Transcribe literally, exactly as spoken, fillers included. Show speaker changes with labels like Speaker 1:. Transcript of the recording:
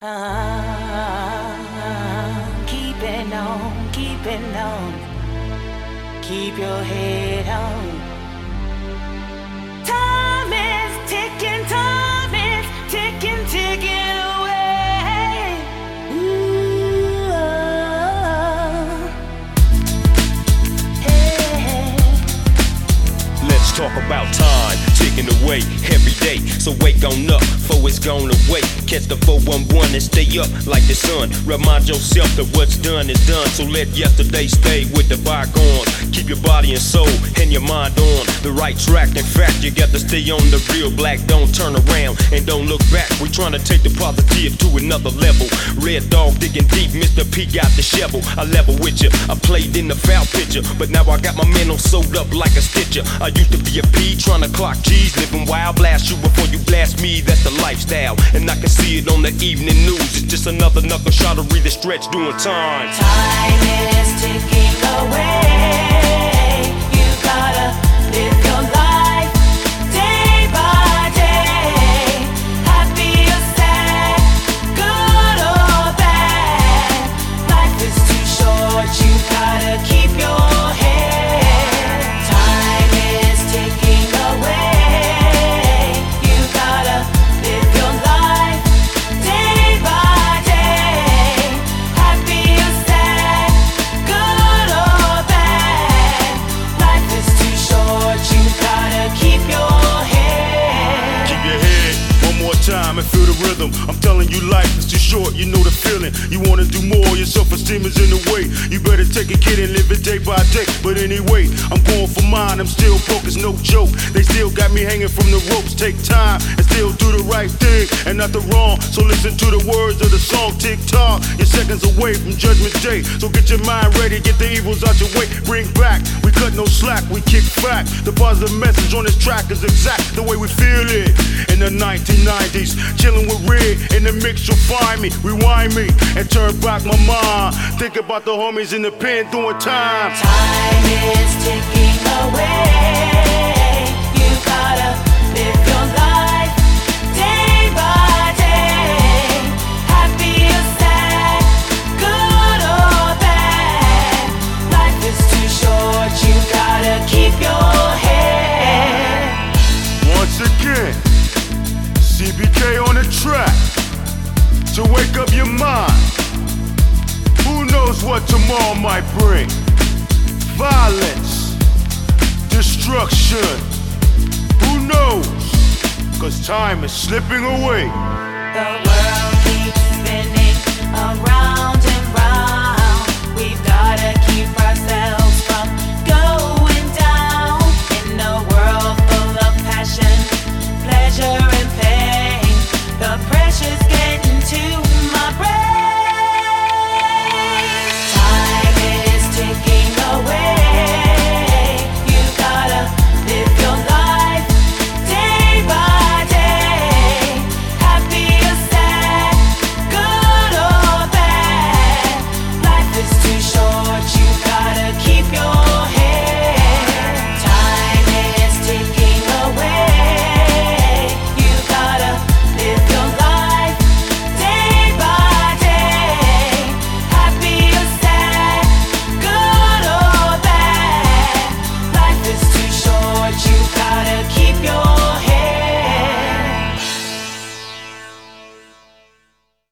Speaker 1: Ah, keeping on, keeping on. Keep your head on. Time is ticking, time is ticking, ticking away. Ooh, oh. Hey.
Speaker 2: Let's talk about time ticking away every day. So wake on up, for it's gone away. Catch the four one one and stay up like the sun. Remind yourself that what's done is done. So let yesterday stay with the bygones. Keep your body and soul and your mind on the right track. In fact, you got to stay on the real black. Don't turn around and don't look back. We trying to take the positive to another level. Red dog digging deep, Mister P got the shovel. I level with you, I played in the foul picture, but now I got my mental sewed up like a stitcher. I used to be a P trying to clock G's, living wild. Blast you before you blast me, that's the lifestyle. And I can see it on the evening news. It's just another knuckle shot to read the stretch doing time.
Speaker 1: Time is ticking away. You gotta live your life day by day. Happy or sad, good or bad. Life is too short, you gotta keep your head. Time is ticking away. You gotta live your life day by day. Happy or sad, good or bad. Life is too short, you gotta keep your head.
Speaker 3: Keep your head one more time and feel the rhythm. I'm telling you, life is too short, you know the feeling. You wanna do more, your self-esteem is in the way. You better take a kid and live it day by day. But anyway, I'm going for mine, I'm still broke, it's no joke. They still got me hanging from the ropes. Take time and still do the right thing and not the wrong. So listen to the words of the song, tick tock. You're seconds away from judgment day. So get your mind ready, get the evils out your way. Bring back, we cut no slack, we kick back. The positive message on this track is exact the way we feel it. In the nineteen nineties, chilling with Red, in the mix you'll find me. Rewind me and turn back my mind. Think about the homies in the pen doing time.
Speaker 1: Time is ticking away. You gotta live your life day by day. Happy or sad, good or bad. Life is too short, you gotta keep your head.
Speaker 3: Once again, C B K on the track to wake up your mind. Who knows what tomorrow might bring? Violence, destruction. Who knows? Cause time is slipping away.
Speaker 1: The world keeps